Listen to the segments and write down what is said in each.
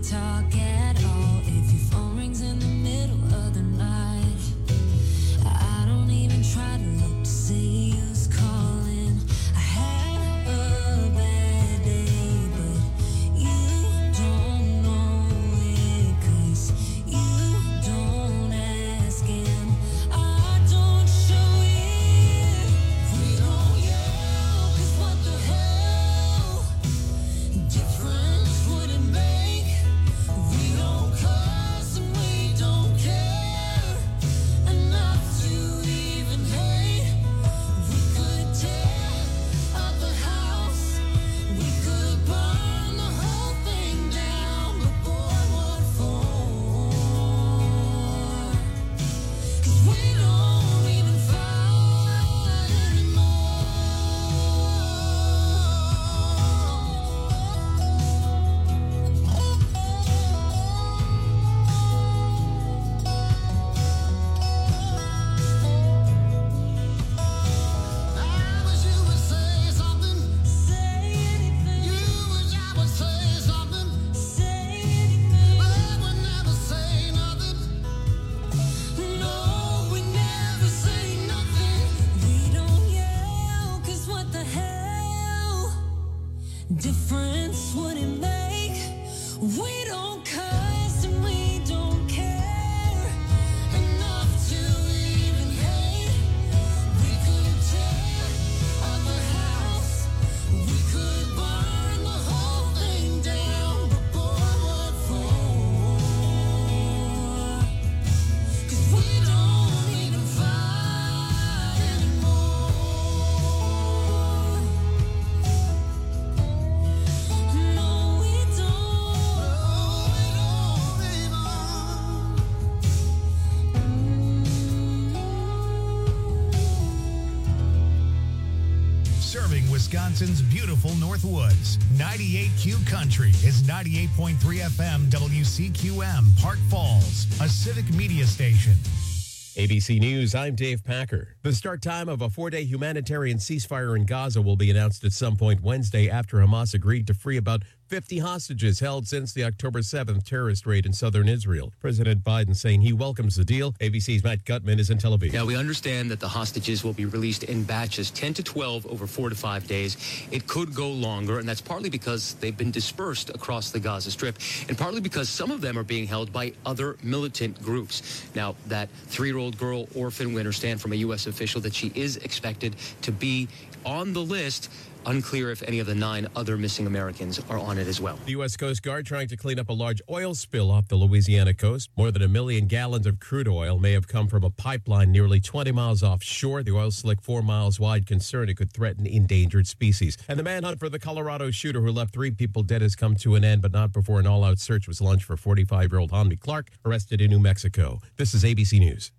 talk at all. If your phone rings in the middle of the night, I don't even try to look to see who's calling. I had a bad day, but you don't know it, 'cause you don't ask and I don't show it. We don't yell, 'cause what the hell? Difference would it make? We don't cuss and we don't care enough to even hate. We could tear up the house, we could burn the whole thing down, but boy, what for? 'Cause we don't even fight anymore. I wish you would say something. Say anything. You wish I would say something. Say anything. But we never say nothing. No, we never say nothing. We don't yell, 'cause what the hell? Difference would it make? We don't cuss and we don't care enough to even hate. We could tear up the house, we could burn the whole thing down, but boy, what for? 'Cause we don't even fight anymore. No, we don't. No, we don't even. Serving Wisconsin's beautiful North Woods. 98Q Country is 98.3 FM WCQM, Park Falls, a civic media station. ABC News, I'm Dave Packer. The start time of a 4-day humanitarian ceasefire in Gaza will be announced at some point Wednesday after Hamas agreed to free about 50 hostages held since the October 7th terrorist raid in southern Israel. President Biden saying he welcomes the deal. ABC's Matt Gutman is in Tel Aviv. Now, we understand that the hostages will be released in batches, 10 to 12 over 4 to 5 days. It could go longer, and that's partly because they've been dispersed across the Gaza Strip, and partly because some of them are being held by other militant groups. Now, that 3-year-old girl orphan, we understand from a U.S. official that she is expected to be on the list. Unclear if any of the 9 other missing Americans are on it as well. The U.S. Coast Guard trying to clean up a large oil spill off the Louisiana coast. More than 1 million gallons of crude oil may have come from a pipeline nearly 20 miles offshore. The oil slick 4 miles wide, concerned it could threaten endangered species. And the manhunt for the Colorado shooter who left 3 people dead has come to an end, but not before an all-out search was launched for 45-year-old Hanmi Clark, arrested in New Mexico. This is ABC News.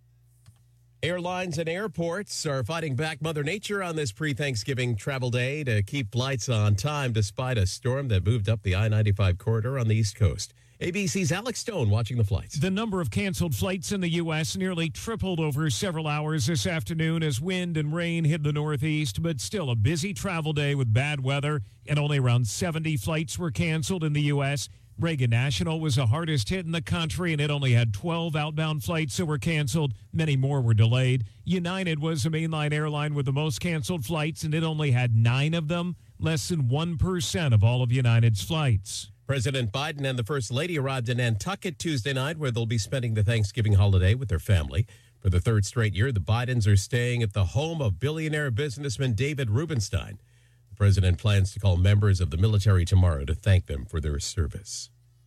Airlines and airports are fighting back Mother Nature on this pre-Thanksgiving travel day to keep flights on time despite a storm that moved up the I-95 corridor on the East Coast. ABC's Alex Stone watching the flights. The number of canceled flights in the U.S. nearly tripled over several hours this afternoon as wind and rain hit the Northeast, but still a busy travel day with bad weather, and only around 70 flights were canceled in the U.S. Reagan National was the hardest hit in the country, and it only had 12 outbound flights that were canceled. Many more were delayed. United was the mainline airline with the most canceled flights, and it only had 9 of them, less than 1% of all of United's flights. President Biden and the First Lady arrived in Nantucket Tuesday night, where they'll be spending the Thanksgiving holiday with their family. For the 3rd straight year, the Bidens are staying at the home of billionaire businessman David Rubenstein. The president plans to call members of the military tomorrow to thank them for their service.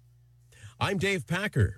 I'm Dave Packer,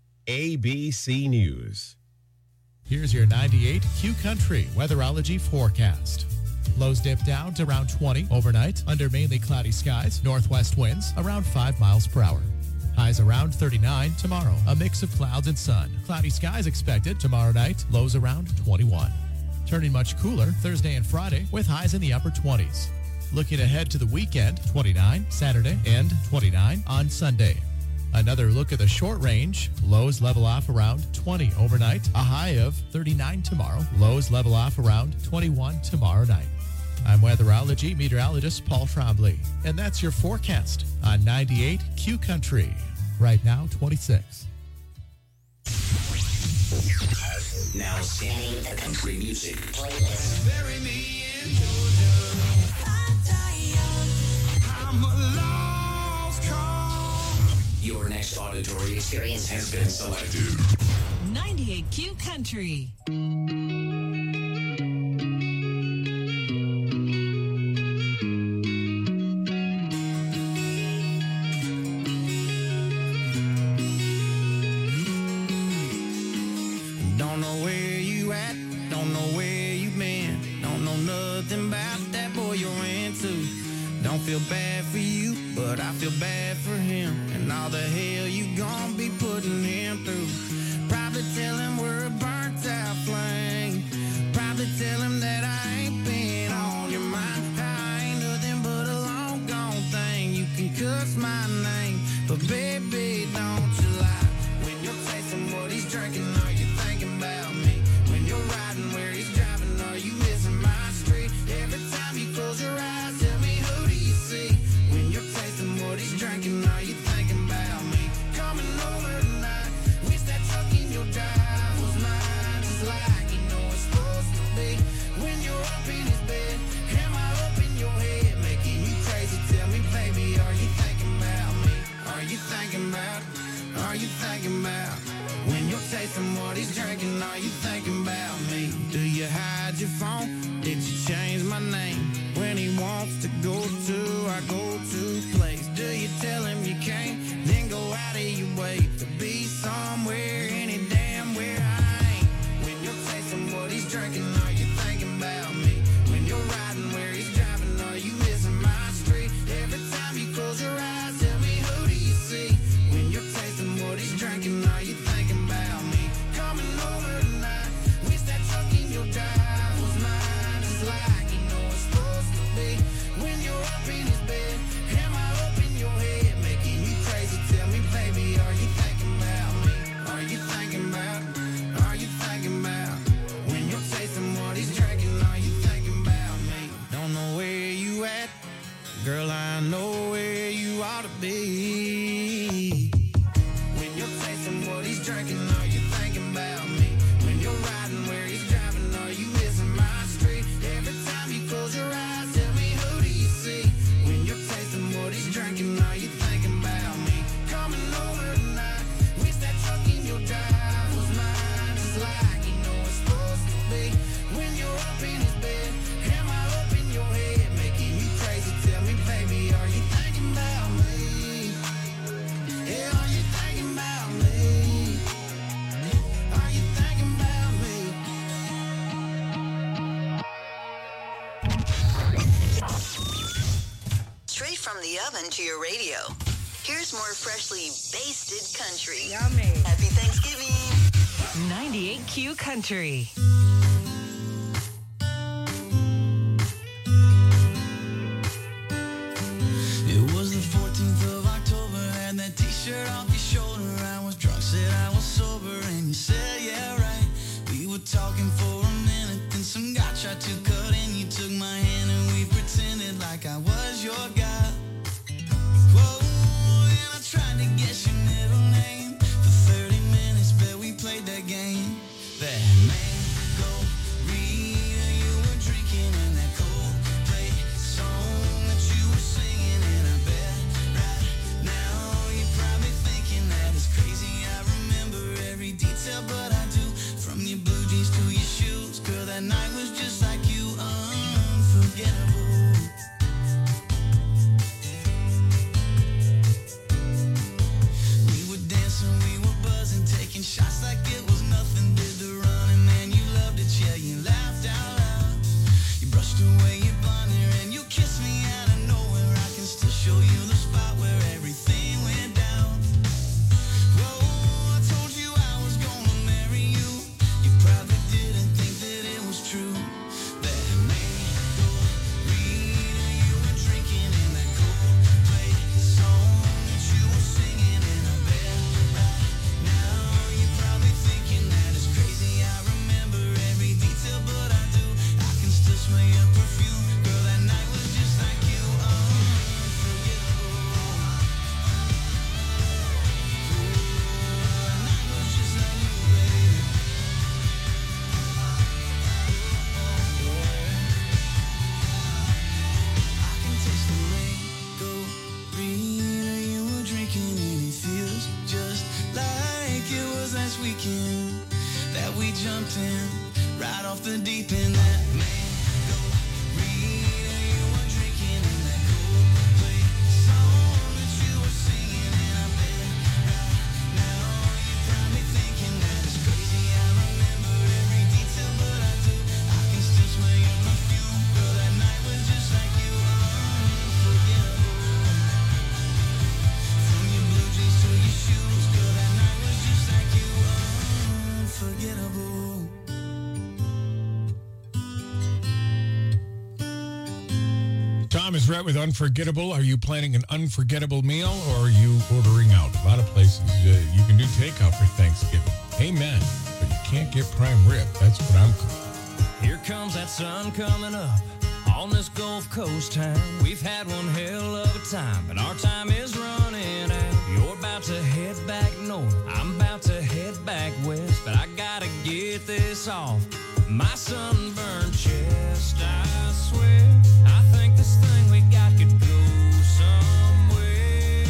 ABC News. Here's your 98Q Country weatherology forecast. Lows dip down to around 20 overnight under mainly cloudy skies. Northwest winds around 5 miles per hour. Highs around 39 tomorrow. A mix of clouds and sun. Cloudy skies expected tomorrow night. Lows around 21. Turning much cooler Thursday and Friday with highs in the upper 20s. Looking ahead to the weekend, 29 Saturday and 29 on Sunday. Another look at the short range. Lows level off around 20 overnight. A high of 39 tomorrow. Lows level off around 21 tomorrow night. I'm weatherology meteorologist Paul Trombley, and that's your forecast on 98Q Country. Right now, 26. Now scanning the country music. Bury me in Georgia. I'm a lost cause. Your next auditory experience has been selected. 98Q Country. Don't know where you at, don't know where you been, don't know nothing about that boy you're into. Don't feel bad for you, but I feel bad for him and all the hell you gon' be putting him through. Probably tell him we're a burnt out flame. Probably tell him that I ain't been on your mind. I ain't nothing but a long gone thing. You can cuss my name, but baby, don't you lie. When you're tasting what he's drinking, are you thinking about me? When you're riding where he's driving, are you missing my street? Every time you close your eyes, tell me who do you see? When you're tasting what he's drinking, are you thinking about me? Coming over tonight, wish that truck in your drive was mine, just like you know it's supposed to be. When you're up in his bed, am I up in your head, making you crazy? Tell me, baby, are you thinking about me? Are you thinking about? Are you thinking about? When you're tasting what he's drinking, are you thinking about me? Do you hide your phone? Did you change my name? When he wants to go to our go-to place, do you tell him you can't? Then go out of your way to be somewhere, any damn where I ain't. When you're tasting what he's drinking, are you thinking about me? When you're riding where he's driving, are you missing my street? Every time you close your eyes, tell me who do you see? When you're tasting what he's drinking, are you thinking about me? Coming over tonight, wish that truck in your drive was mine, just like you know it's supposed to be. When you're up in his bed, am I up in your head, making you crazy? Tell me, baby, are you thinking about me? Are you thinking about? Are you thinking about? When you're tasting what he's drinking, are you thinking about me? Don't know where you at, girl, I know where you ought to be. When you're tasting what he's drinking, are you thinking about me? When you're riding where he's driving, are you missing my street? Every time you close your eyes, tell me who do you see? When you're tasting what he's drinking, are you thinking about me? Coming over tonight, wish that truck in your drive was mine, just like you know it's supposed to be. When you're up in his bed, am I up in your head, making you crazy? Tell me, baby, are you thinking about me? Yeah, are you thinking about me? Are you thinking about me? Straight from the oven to your radio. Here's more freshly basted country. Yummy. Happy Thanksgiving. 98Q Country. It was the 14th of October, had that t-shirt off your shoulder. I was drunk, said I was sober, and you said, yeah, right. We were talking for a minute, then some guy tried to cut in. You took my hand and we pretended like I was your guy. Whoa, and I tried to guess your middle name. For 30 minutes, bet we played that game. That mango Rita you were drinking, and that Coldplay song that you were singing. And I bet right now you're probably thinking that it's crazy. I remember every detail, but I do. From your blue jeans to your shoes, girl, that night was just like you, unforgettable. We were dancing, we were buzzing, taking shots like it was nothing. Did the running, man, you loved it, yeah, you laughed out loud. You brushed away your blonde hair and you kissed me out of nowhere. I can still show you the spot where everything went down. Whoa, I told you I was gonna marry you. You probably didn't think that it was true. That mango off the deep end. That mango Rita, you were drinking in that Coldplay song that you were singing, and I bet right now you're probably thinking that it's crazy. I remember every detail, but I do. I can still smell your perfume. Girl, that night was just like you, unforgettable. From your blue jeans to your shoes, girl, that night was just like you, unforgettable. Tom is right with unforgettable. Are you planning an unforgettable meal, or are you ordering out? A lot of places you can do takeout for Thanksgiving. Amen. But you can't get prime rib. That's what I'm cooking. Here comes that sun coming up on this Gulf Coast town. We've had one hell of a time, but our time is running out. You're about to head back north, I'm about to head back west, but I gotta get this off my sunburned chest. I swear, I think this thing we got could go somewhere.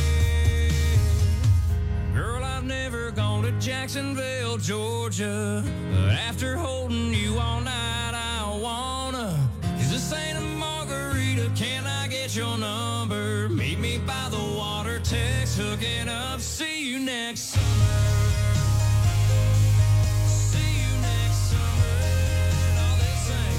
Girl, I've never gone to Jacksonville, Georgia, but after holding you all night, I wanna. Is this ain't a margarita? Can I get your number? Meet me by the water, text, hooking up. See you next summer. See you next summer. And all they sing.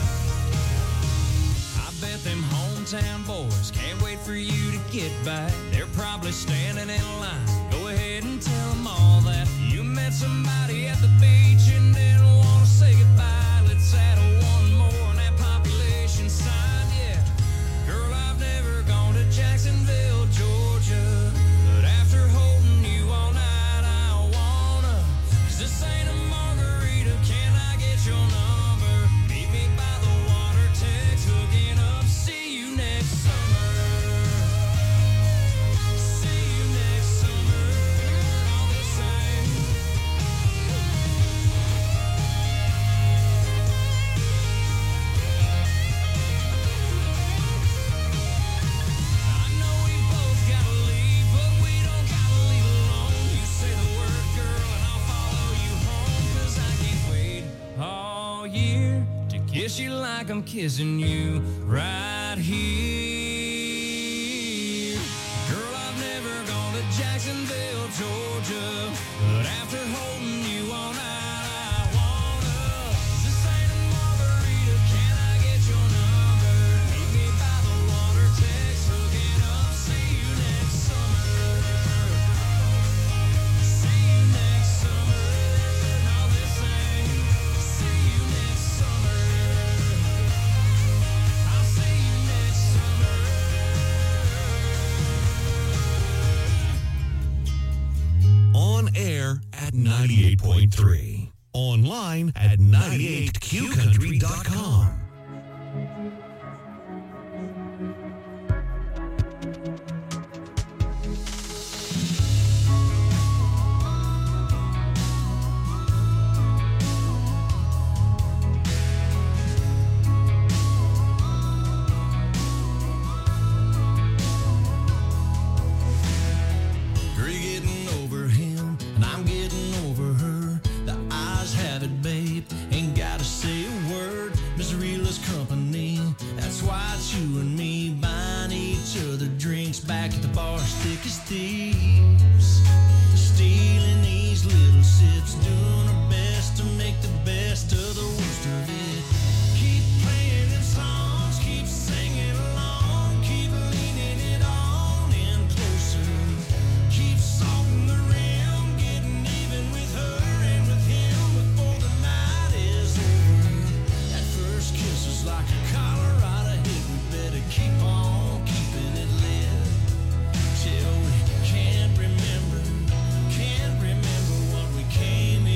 I bet them hometown boys can't wait for you to get back. They're probably standing in line. Go ahead and tell them all that you met somebody at the beach and didn't want to say goodbye. Let's add one more on that population sign, yeah. Girl, I've never gone to Jacksonville, Georgia, but after holding you all night, I wanna. 'Cause this ain't a margarita, can I get your number? Meet me by the water, text, hooking up. See you next summer. See you next summer. All the same. I know we both gotta leave, but we don't gotta leave alone. You say the word, girl, and I'll follow you home. 'Cause I can't wait all year to kiss you like I'm kissing you right here. Girl, I've never gone to Jacksonville, Georgia, but after holding you all night, I wanna. This ain't a margarita, can I get your number? Meet me by the water, text, hooking up. See you next summer. See you next summer. All the same. See you next summer. I'll see you next summer. On air at 98.3. Online at 98qcountry.com. You're getting over him, and I'm getting over her. The eyes have it, babe. Ain't gotta say a word. Misery-less company. That's why it's you and me buying each other drinks back at the bar, thick as thieves. Stealing these little sips, doing our best to make the best of the worst of it. Keep playing them songs, keep singing along, keep leaning it on in closer. Keep salting the rim, getting even with her and with him before the night is over. That first kiss was like a Colorado hit. We better keep on keeping it lit till we can't remember what we came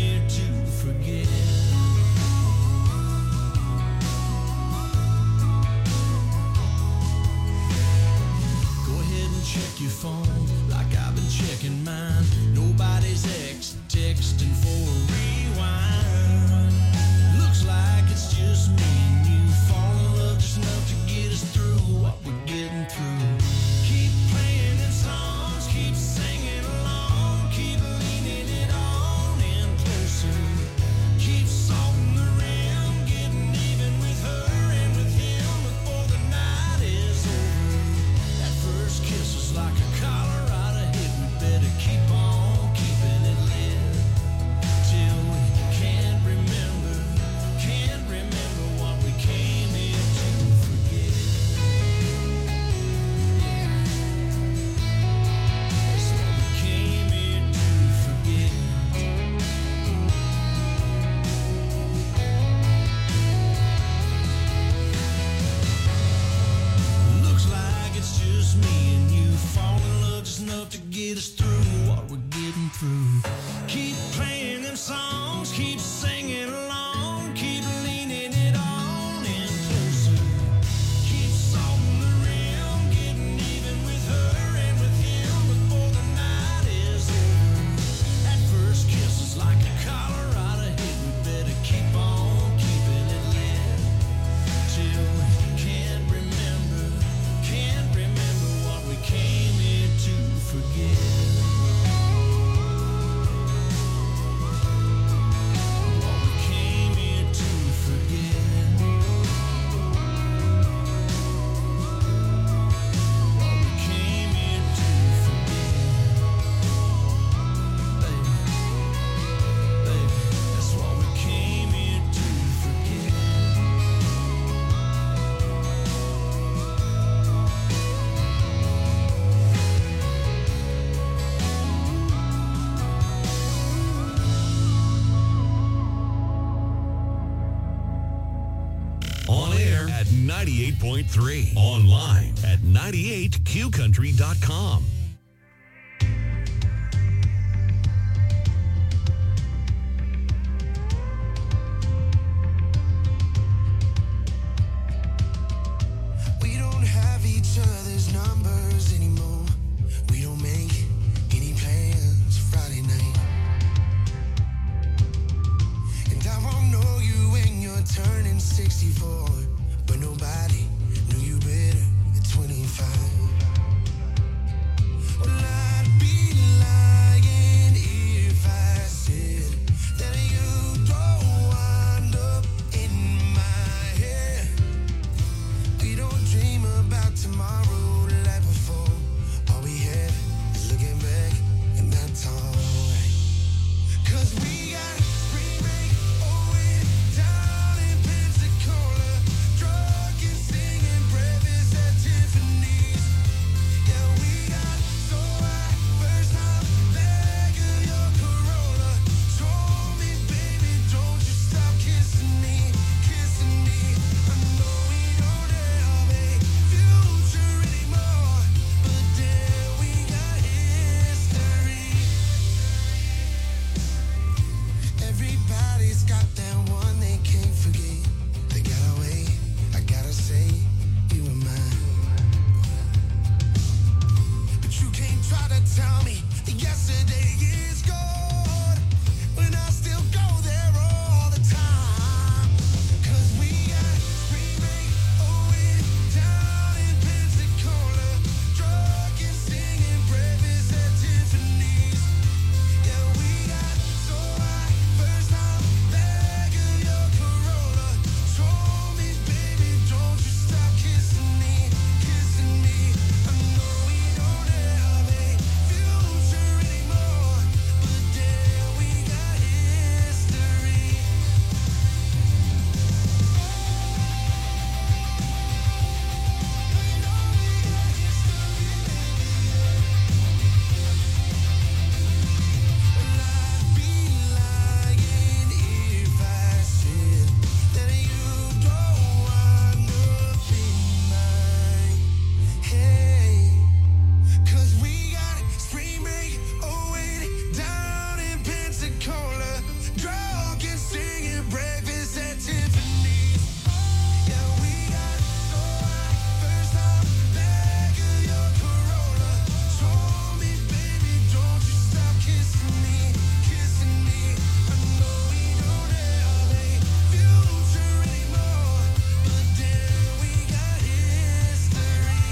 98.3. Online at 98qcountry.com. We don't have each other's numbers anymore. We don't make any plans Friday night. And I won't know you when you're turning 64. But nobody knew you better at 25. Well, I'd be lying if I said that you don't wind up in my head. We don't dream about tomorrow like before. All we have is looking back, and that's alright. 'Cause we got spring break, down in Pensacola, drunk and singing breakfast at Tiffany's. Yeah, we got so high, first time leg of your Corolla. Told me, baby, don't you stop kissing me, kissing me. I know we don't have a future anymore, but then we got history. Everybody's got that one they can't forget. They got away, I gotta say, you were mine. But you can't try to tell me that yesterday is gone, when I still go there all the time. 'Cause we got spring break, down in Pensacola, drunk and singing breakfast at Tiffany's. Yeah, we got so high, first time leg of your Corolla. Told me, baby, don't you stop kissing me, kissing me. I know we don't have a future anymore, but then we got history. I'd be lying if I said that you don't wind up in my head. 'Cause we got spring break, down in Pensacola, drunk and singing breakfast at Tiffany's. Yeah, we got so high, first time leg of your Corolla. Told me, baby, don't you stop kissing me, kissing me. I know we don't have a future anymore, but then we got history.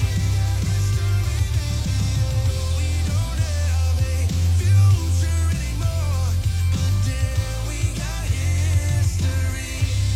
We don't have a future anymore, but then we got history.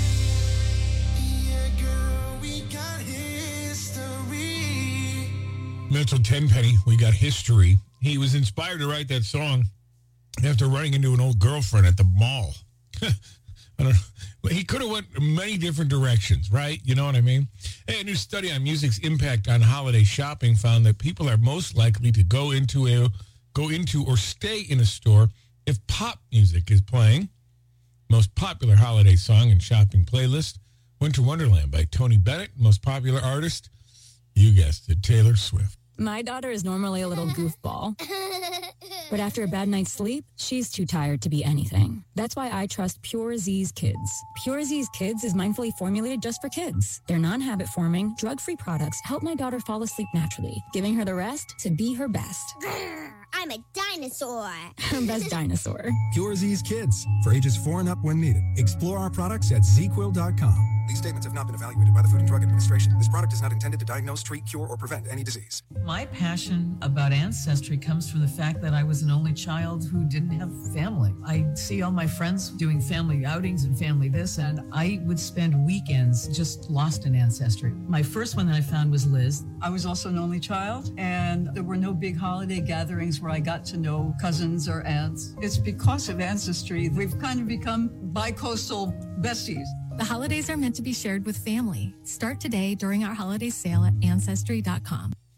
Yeah, girl, we got history. Mitchell Tenpenny, we got history. He was inspired to write that song after running into an old girlfriend at the mall. I don't know. He could have went many different directions, right? You know what I mean? Hey, a new study on music's impact on holiday shopping found that people are most likely to go into or stay in a store if pop music is playing. Most popular holiday song and shopping playlist, Winter Wonderland by Tony Bennett. Most popular artist, you guessed it, Taylor Swift. My daughter is normally a little goofball, but after a bad night's sleep, she's too tired to be anything. That's why I trust Pure Z's Kids. Pure Z's Kids is mindfully formulated just for kids. Their non-habit forming, drug-free products help my daughter fall asleep naturally, giving her the rest to be her best. I'm a dinosaur. Her best dinosaur. Pure Z's Kids, for ages 4 and up when needed. Explore our products at zquill.com. These statements have not been evaluated by the Food and Drug Administration. This product is not intended to diagnose, treat, cure, or prevent any disease. My passion about Ancestry comes from the fact that I was an only child who didn't have family. I see all my friends doing family outings and family this, and I would spend weekends just lost in Ancestry. My first one that I found was Liz. I was also an only child, and there were no big holiday gatherings where I got to know cousins or aunts. It's because of Ancestry we've kind of become bi-coastal besties. The holidays are meant to be shared with family. Start today during our holiday sale at Ancestry.com.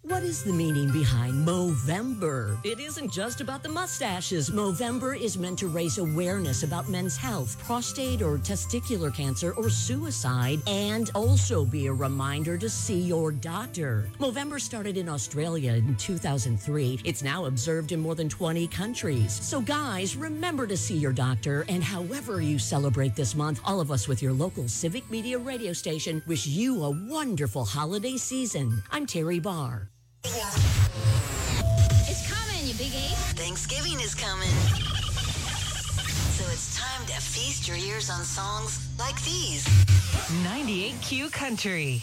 What is the meaning behind Movember? It isn't just about the mustaches. Movember is meant to raise awareness about men's health, prostate or testicular cancer, or suicide, and also be a reminder to see your doctor. Movember started in Australia in 2003. It's now observed in more than 20 countries. So guys, remember to see your doctor, and however you celebrate this month, all of us with your local Civic Media radio station wish you a wonderful holiday season. I'm Terry Barr. It's coming, you big ape. Thanksgiving is coming. So it's time to feast your ears on songs like these. 98Q Country.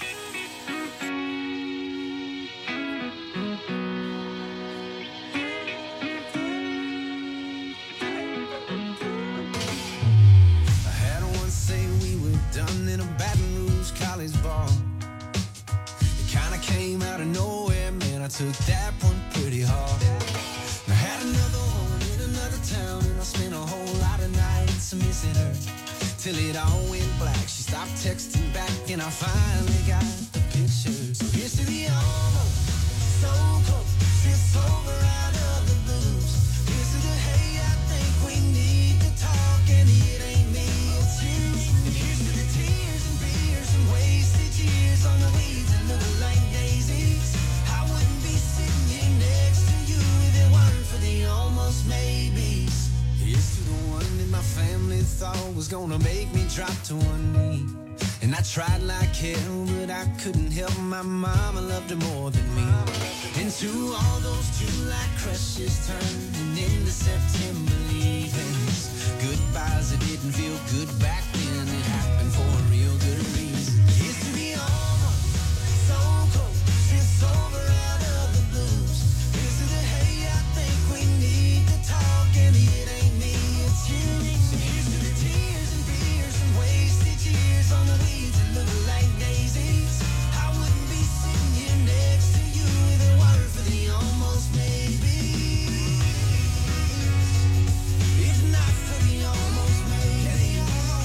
I had one say we were done in a Baton Rouge college bar. It kind of came out of nowhere, man. I took that one pretty hard. I had another one in another town, and I spent a whole lot of nights missing her. Till it all went black. She stopped texting back, and I finally got the picture. So here's to the almost so close. It's over out of the blues. Here's to the hey, I think we need to talk, and it ain't me, it's you. And here's to the tears and beers and wasted years on the weeds that look like daisies. I wouldn't be sitting here next to you if it weren't for the almost maybes. Here's to the one that my family thought was gonna make me drop to one knee. And I tried like hell, but I couldn't help. My mama loved her more than me. And to all those July crushes turning into September leavings. Goodbyes that didn't feel good back then. It happened for a real good reason. Here's to the almost so close. It's over out of the blues. Here's to the hey, I think we need to talk, and it ain't me, it's you. So here's to the tears and beers and wasted years on the weeds that look like daisies. I wouldn't be sitting here next to you if it weren't for the almost maybes. If not for the almost maybes.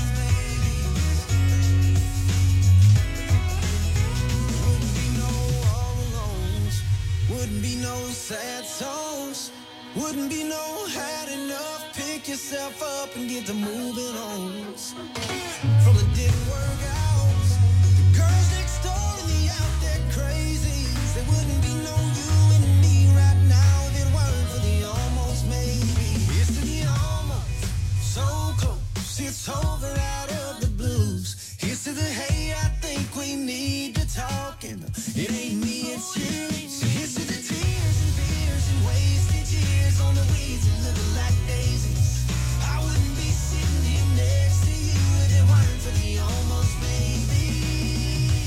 Wouldn't be no all alones. Wouldn't be no sad songs. Wouldn't be no had enough. Pick yourself up and get to moving on. From the didn't work out, the girls next door and the out there crazies. There wouldn't be no you and me right now if it weren't for the almost maybe. It's to the almost so close. It's over out of the blues. Here's to the hey, I think we need to talk, and it ain't me, it's you. So here's to the tears and beers and wasted years on the weeds that look like daisies. I wouldn't be sitting here next to you if it weren't for the almost maybes.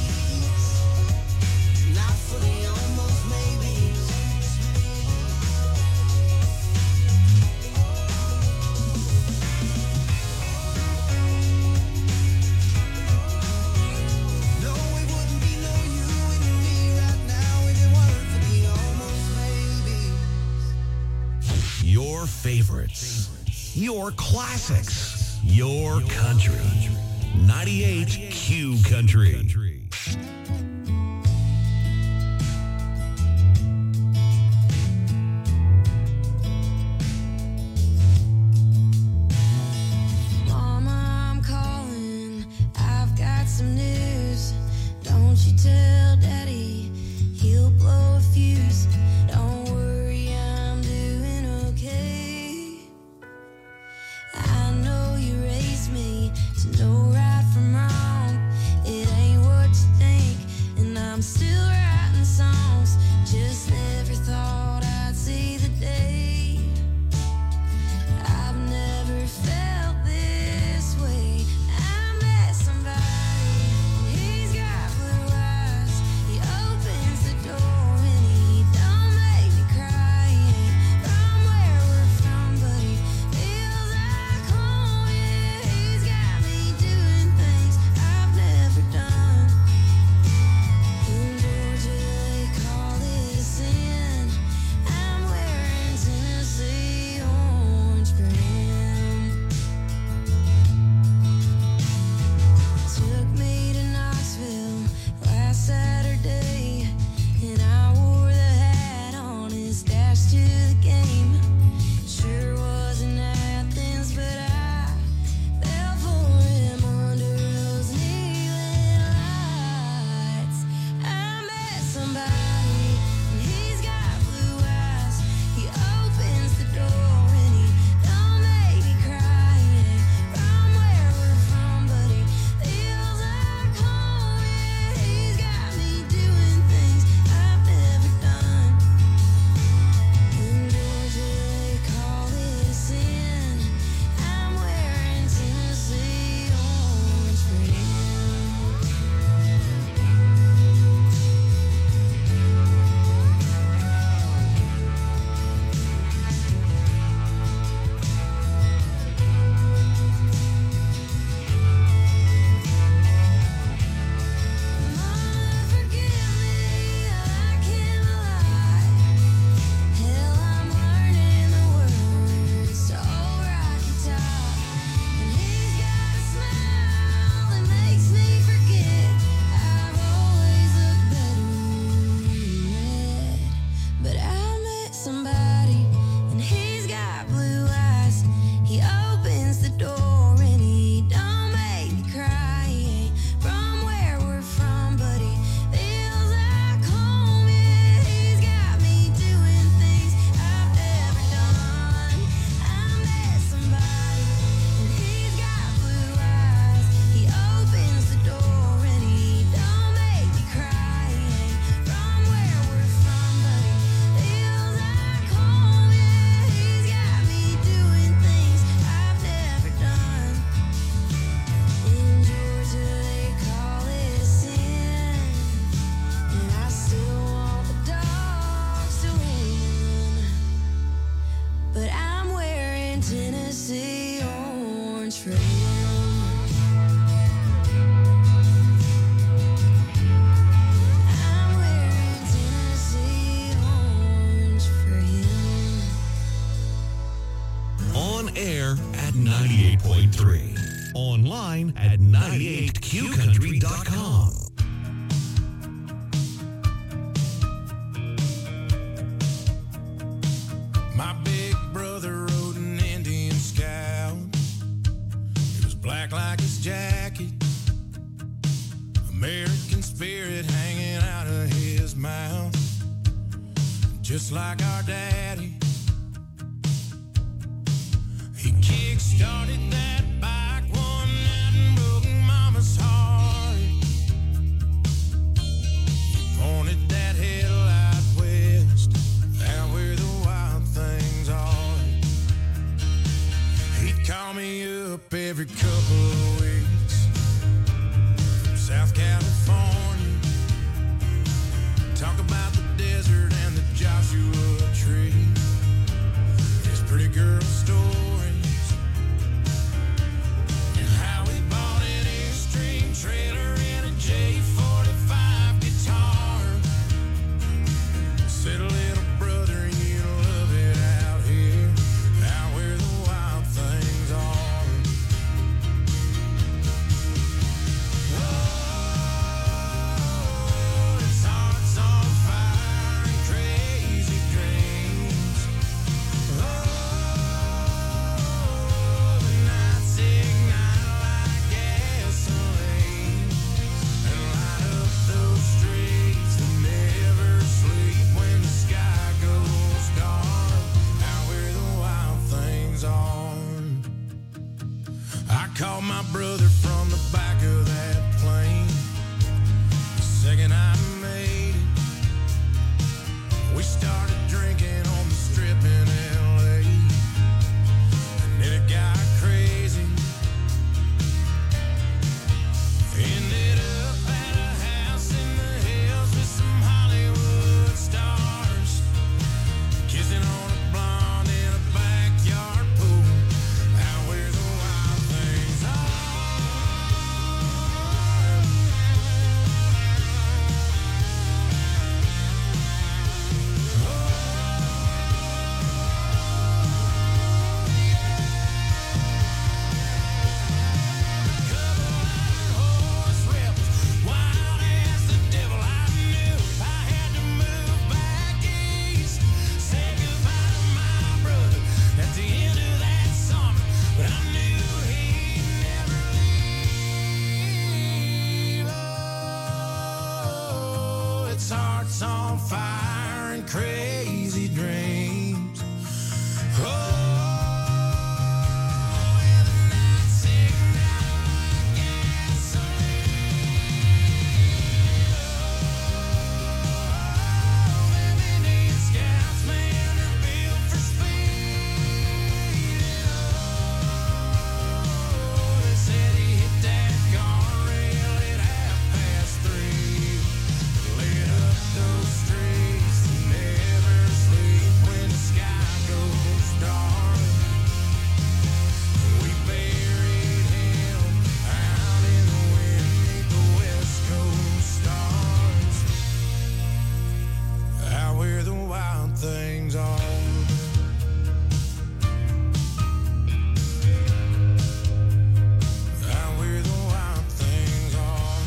Not for the almost maybes. No, it wouldn't be no you and me right now if it weren't for the almost maybes. Your favorites, your classics, your country. 98Q Country. Mama, I'm calling. I've got some news. Don't you tell Daddy, he'll blow a fuse. Don't worry, I'm doing okay. I know you raised me to know right from wrong. It ain't what Country. Online at 98qcountry.com. My big brother rode an Indian Scout. It was black like his jacket, American spirit hanging out of his mouth, just like our daddy. He kick-started that bike one night and broke Mama's heart. He pointed that headlight west, out where the wild things are. He'd call me up every couple of weeks from South California, talk about the desert and the Joshua tree, his pretty girl stories, and how he bought an Airstream trailer and a J45 guitar. Said, little brother, you love it out here, out where the wild things are. Oh, his heart's on fire and crazy dreams. Oh, the nights ignite like gasoline and light up those streets that never sleep when the sky goes dark, out where the wild things are. I called my brother from the back of that plane the second I made it. We started drinking on the strip in LA, and then it got crazy. Ended up at a house in the hills with some Hollywood stars, kissing on a blonde in a backyard pool, out where the wild things are. Horse whipped, wild as the devil. I knew I had to move back east, say goodbye to my brother at the end of that summer, but I knew he'd never leave. Oh, its heart's on fire and crazy dreams. Oh, and the nights ignite like gasoline. Oh, them Indian Scouts, man, they're built for speed. Oh, they said he hit that guardrail at 3:30, lit up those streets that never sleep when the sky goes dark. We buried him out in the wind beneath the West Coast stars, out where the wild things are. Out where the wild things are.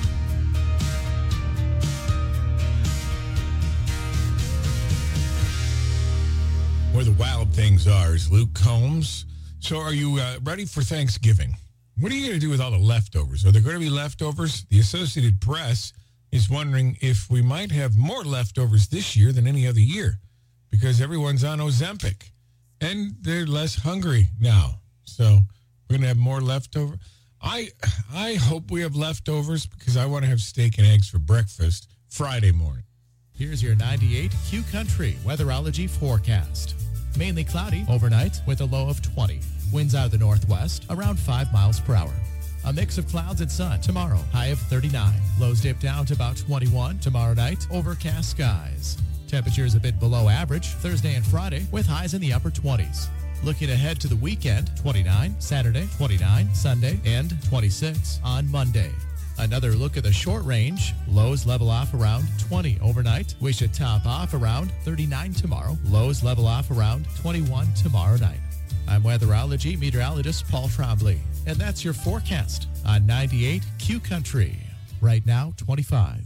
Where the wild things are is Luke Combs. So are you ready for Thanksgiving? What are you going to do with all the leftovers? Are there going to be leftovers? The Associated Press is wondering if we might have more leftovers this year than any other year because everyone's on Ozempic and they're less hungry now. So we're going to have more leftover. I hope we have leftovers because I want to have steak and eggs for breakfast Friday morning. Here's your 98 Q Country weatherology forecast. Mainly cloudy overnight with a low of 20. Winds out of the northwest around 5 miles per hour. A mix of clouds and sun tomorrow, high of 39. Lows dip down to about 21 tomorrow night, overcast skies. Temperatures a bit below average Thursday and Friday with highs in the upper 20s. Looking ahead to the weekend, 29 Saturday, 29 Sunday, and 26 on Monday. Another look at the short range. Lows level off around 20 overnight. We should top off around 39 tomorrow. Lows level off around 21 tomorrow night. I'm weatherology meteorologist Paul Trombley, and that's your forecast on 98 Q Country. Right now, 25.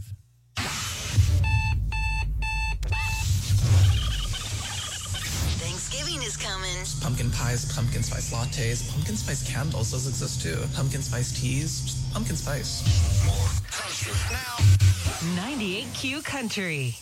Thanksgiving is coming. Pumpkin pies, pumpkin spice lattes, pumpkin spice candles, those exist too. Pumpkin spice teas, just pumpkin spice. More country now. 98 Q Country.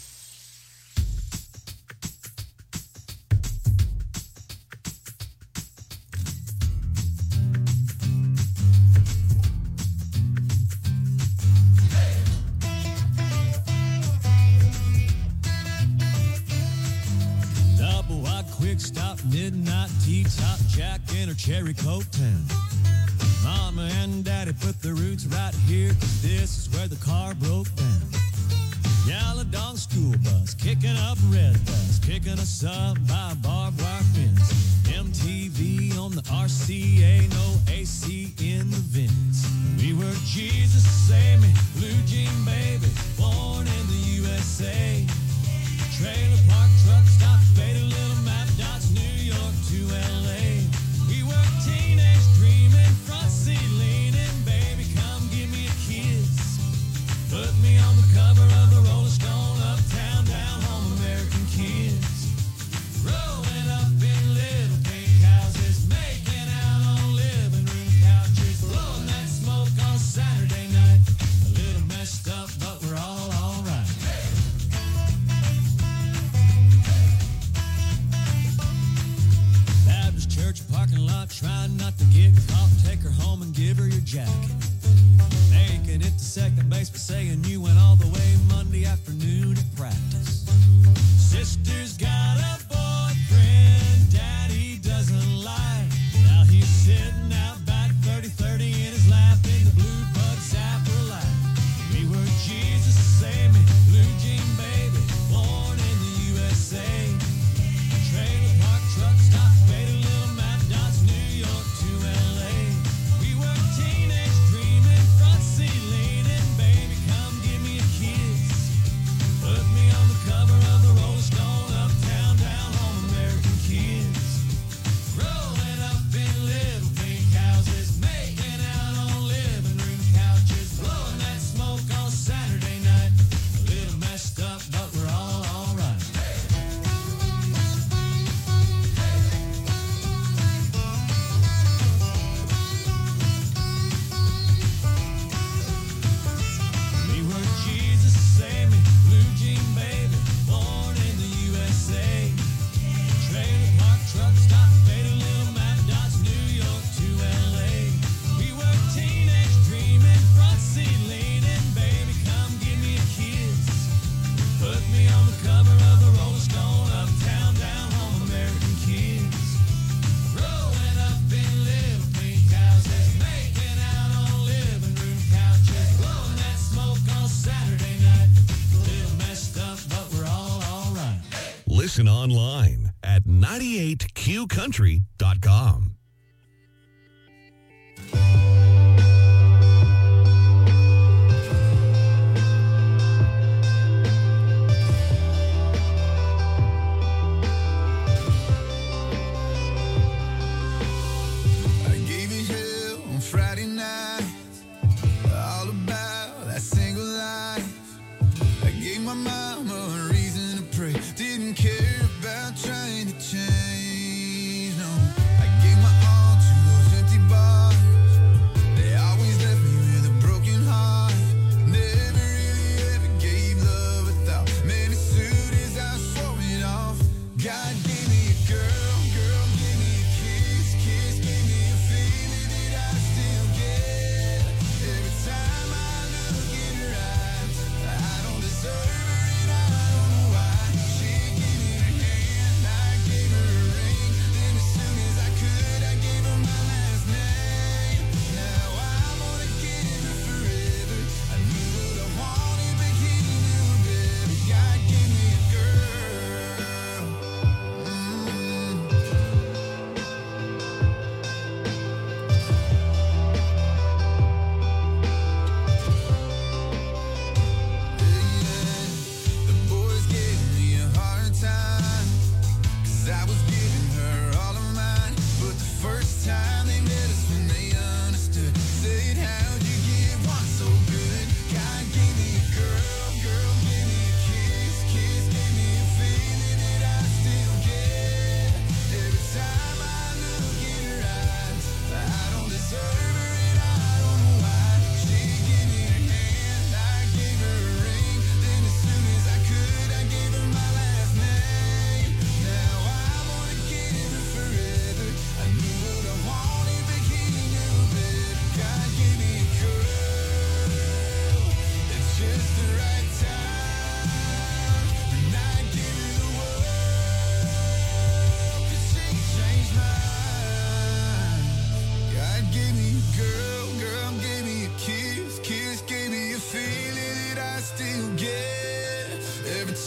Stop, midnight tea, top Jack in her cherry coke town. Mama and Daddy put the roots right here, 'cause this is where the car broke down. Yellow dog school bus, kicking up red bus, picking us up by barbed wire fence. MTV on the RCA, no AC in the vents. We were Jesus, save me, blue jean baby, born in the USA. Trailer park truck stop, faded little map dots, New York to LA. We were teenage dreaming, front seat leaning, baby, come give me a kiss. Put me on the cover of the Rolling Stone, uptown, down home, American kids. Rolling up in little pink houses, making out on living room couches, blowing that smoke on Saturday night. A little messed up, but we're all right. Church parking lot, trying not to get caught. Take her home and give her your jacket. Making it to second base, but saying you went all the way Monday afternoon at practice. Sister's got a boyfriend Daddy doesn't like. Now he's sitting out back 30-30 in his lap in the blue bug zapper light. We were Jesus, save me, blue jean baby, born in the USA. Trailer park truck stop, faded little map dots, New York to LA. We were teenage dreaming, front seat leaning, baby, come give me a kiss. Put me on the cover of the Rolling Stone, uptown, down home, American kids. Rolling up in little pink houses, making out on living room couches, blowing that smoke on Saturday night. A little messed up, but we're all right. We were Jesus, save me, blue jean baby, born in the USA. Trailer park truck stop, faded little map dots, New York to LA. We were teenage dreaming, front seat leaning, baby, come give me a kiss. Put me on the cover of the Rolling Stone, uptown, down home, American kids. Rolling up in little pink houses, making out on living room couches, blowing that smoke on Saturday night. A little messed up, but we're all right. Listen online at 98qcountry.com. I gave you hell on Friday night, all about that single life. I gave my mama a reason to pray, didn't care about trying to change, no. I gave my all to those empty bars,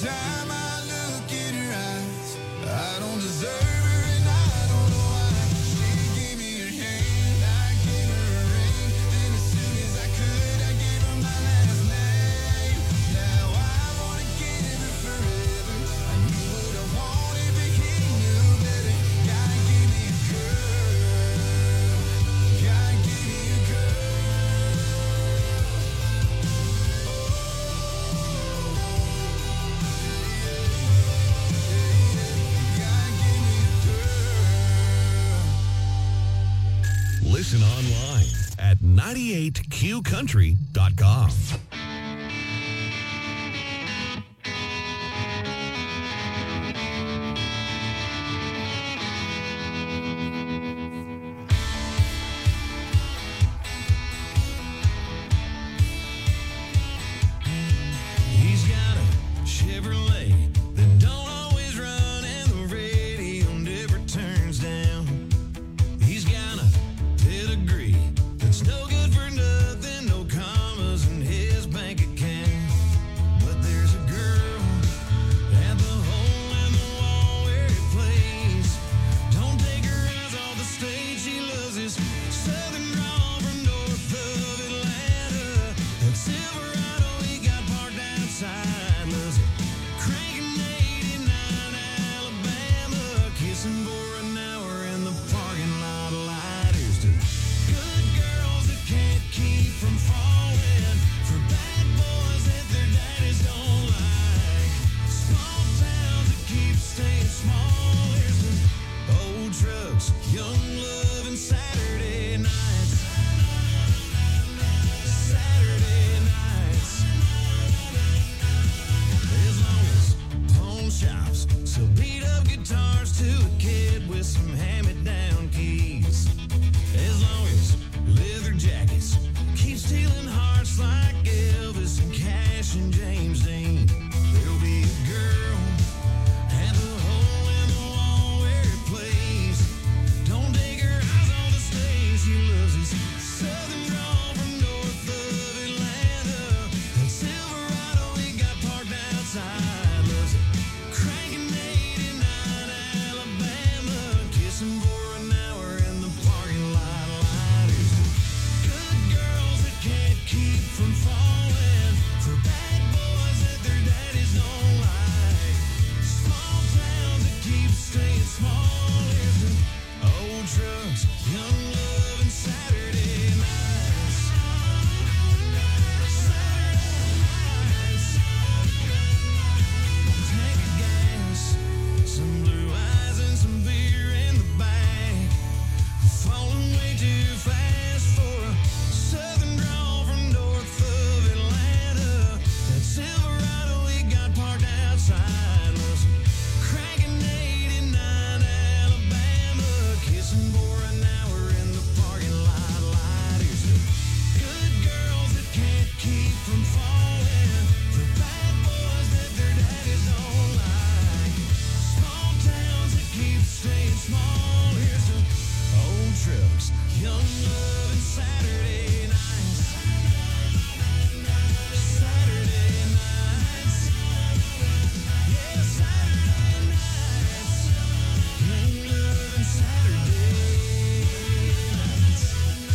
time I look in her eyes, I don't deserve her and I don't know why. She gave me her hand, I gave her a ring. Then as soon as I could, I gave her my last name. Now I wanna give her forever. I knew what I wanted, but he knew better. God gave me a girl. God gave me a girl. Listen online at 98qcountry.com. He's got a Chevrolet that don't always run and the radio never turns down. He's got a pedigree that's no good for nothing, no commas in his bank account. But there's a girl at the hole in the wall where he plays. Don't take her eyes off the stage, she loves his southern drawl from north of Atlanta. That Silverado he got parked outside, loves it. Cranking 89 Alabama, kissing for an hour in the parking lot of lighters. To good girls that can't keep from falling, for bad boys that their daddies don't like. Small towns that keep staying small. Here's some old trucks, young love, and Saturday nights. Saturday nights. As long as pawn shops sell beat up guitars to a kid with some hand-me-down keys. As long as leather jackets keep stealing hearts like Elvis and Cash and James Dean. There'll be a girl at the hole in the wall where he plays. Don't take her eyes on the stage, she loves his southern drawl from north of Atlanta. That Silverado he got parked outside, loves it. Cranking 89 Alabama, kissing for an hour in the parking lot of lighters. Good girls that can't keep from falling, for bad boys that their daddies don't like. Small towns that keep staying small. Here's the old trucks, young love, and Saturday nights. Saturday nights. Tank of gas, some blue eyes and some beer in the back. Falling way too fast for a southern drawl from north of Atlanta. That Silverado he got parked outside was cranking 89 Alabama, kissing for an hour in the parking lot of lighters. Good girls that can't keep from falling, for bad boys that their daddies don't like. Small towns that keep staying small. Here's the old trucks, young love, and Saturday nights. Saturday nights. Yeah, Saturday nights. Young love and Saturday nights.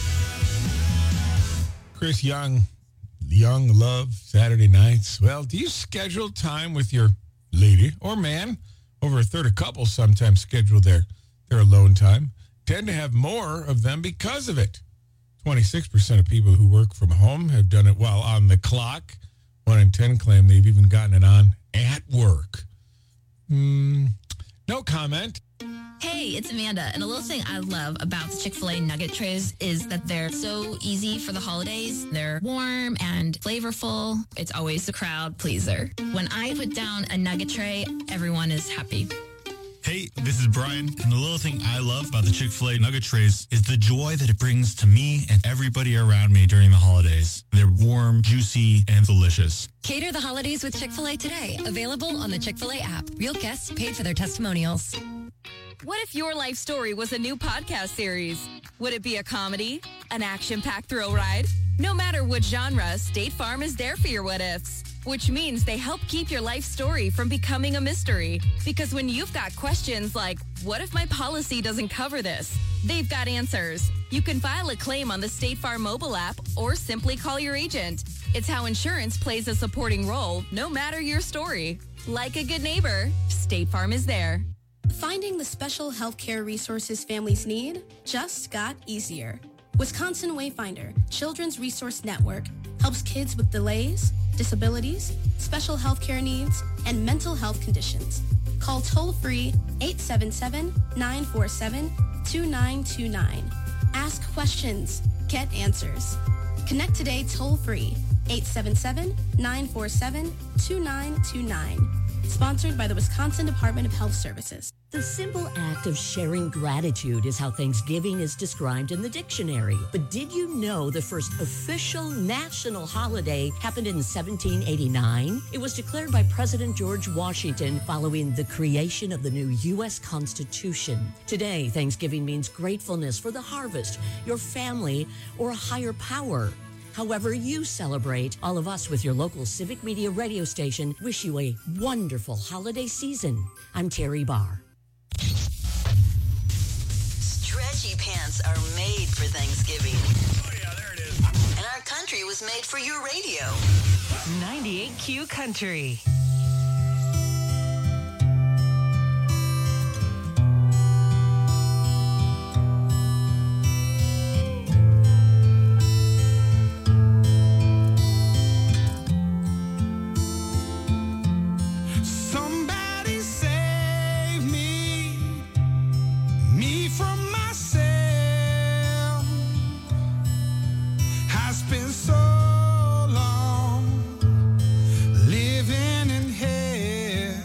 Chris Young, Young Love, Saturday nights. Well, do you schedule time with your lady or man? Over a third of couples sometimes schedule their alone time. Tend to have more of them because of it. 26% of people who work from home have done it while on the clock. 1 in 10 claim they've even gotten it on at work. No comment. Hey, it's Amanda, and a little thing I love about the Chick-fil-A nugget trays is that they're so easy for the holidays. They're warm and flavorful. It's always the crowd pleaser. When I put down a nugget tray, everyone is happy. Hey, this is Brian, and the little thing I love about the Chick-fil-A nugget trays is the joy that it brings to me and everybody around me during the holidays. They're warm, juicy, and delicious. Cater the holidays with Chick-fil-A today. Available on the Chick-fil-A app. Real guests paid for their testimonials. What if your life story was a new podcast series? Would it be a comedy? An action-packed thrill ride? No matter what genre, State Farm is there for your what-ifs. which means they help keep your life story from becoming a mystery. Because when you've got questions like, what if my policy doesn't cover this? They've got answers. You can file a claim on the State Farm mobile app or simply call your agent. It's how insurance plays a supporting role, no matter your story. Like a good neighbor, State Farm is there. Finding the special healthcare resources families need just got easier. Wisconsin Wayfinder Children's Resource Network helps kids with delays, disabilities, special healthcare needs, and mental health conditions. Call toll-free 877-947-2929. Ask questions. Get answers. Connect today toll-free 877-947-2929. Sponsored by the Wisconsin Department of Health Services. The simple act of sharing gratitude is how Thanksgiving is described in the dictionary. But did you know the first official national holiday happened in 1789? It was declared by President George Washington following the creation of the new U.S. Constitution. Today, Thanksgiving means gratefulness for the harvest, your family, or a higher power. However you celebrate, all of us with your local Civic Media radio station wish you a wonderful holiday season. I'm Terry Barr. Stretchy pants are made for Thanksgiving. Oh, yeah, there it is. And our country was made for your radio. 98Q Country. Somebody save me from myself. I spent so long living in hell.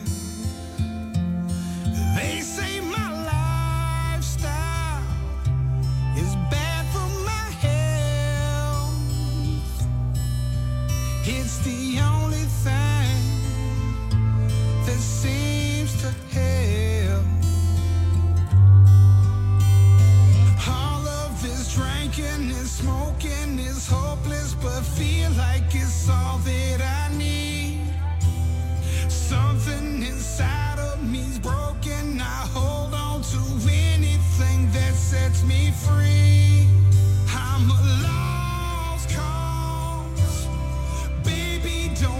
They say my lifestyle is bad for my health. It's the only thing that seems to help. All of this drinking and smoking is hopeless, but feel like it's all that I need. Something inside of me's broken. I hold on to anything that sets me free. I'm a lost cause. Baby, don't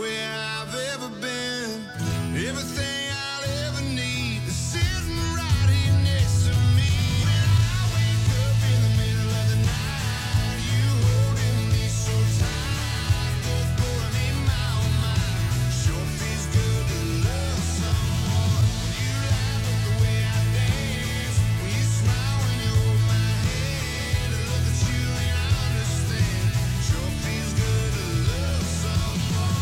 everywhere I've ever been. Everything I'll ever need is sitting right here next to me. When I wake up in the middle of the night, you holding me so tight, both blowing me my own mind. Sure feels good to love someone. When you laugh at the way I dance, when you smile when you hold my hand, I look at you and I understand. Sure feels good to love someone.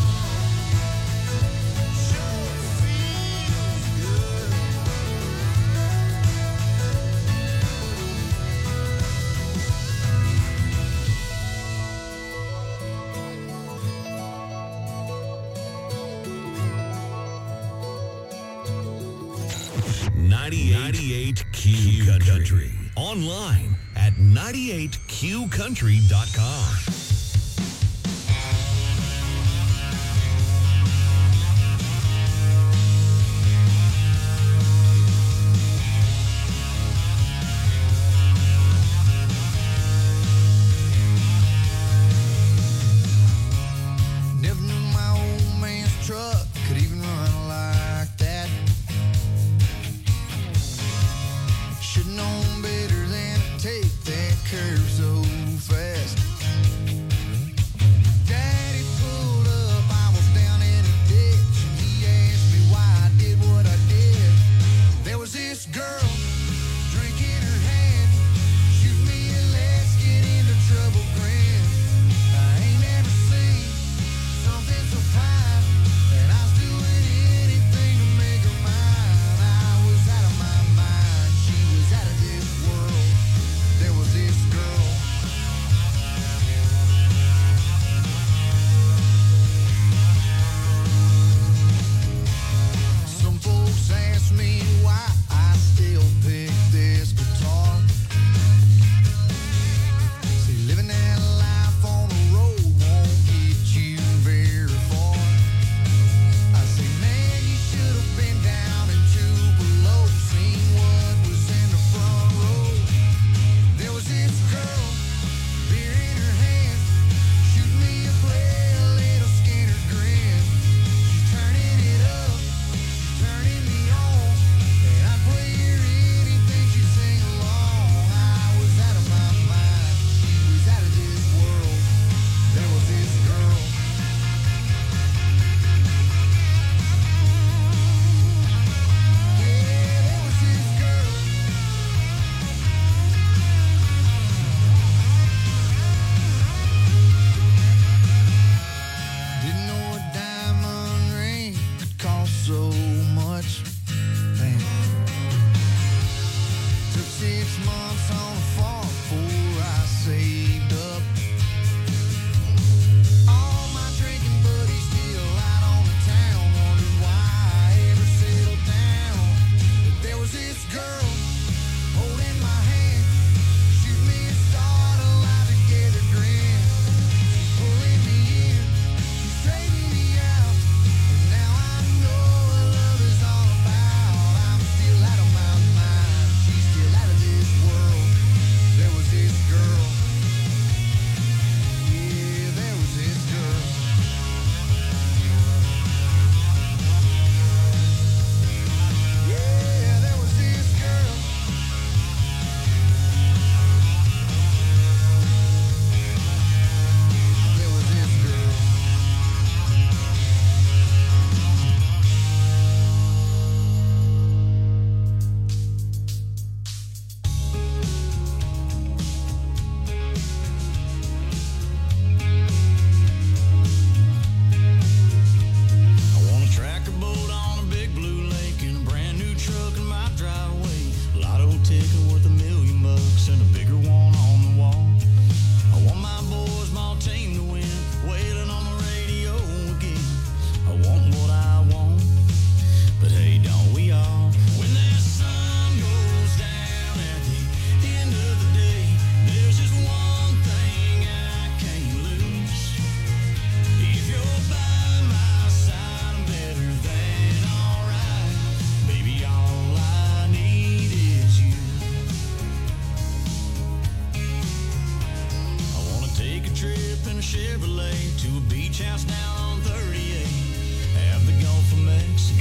Sure feels good. 98 Q Country. Online at 98QCountry.com. Never knew my old man's truck could even run like that. Should've known better than to take that curve so fast.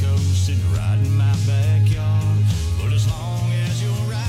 coast and right in my backyard. But as long as you're right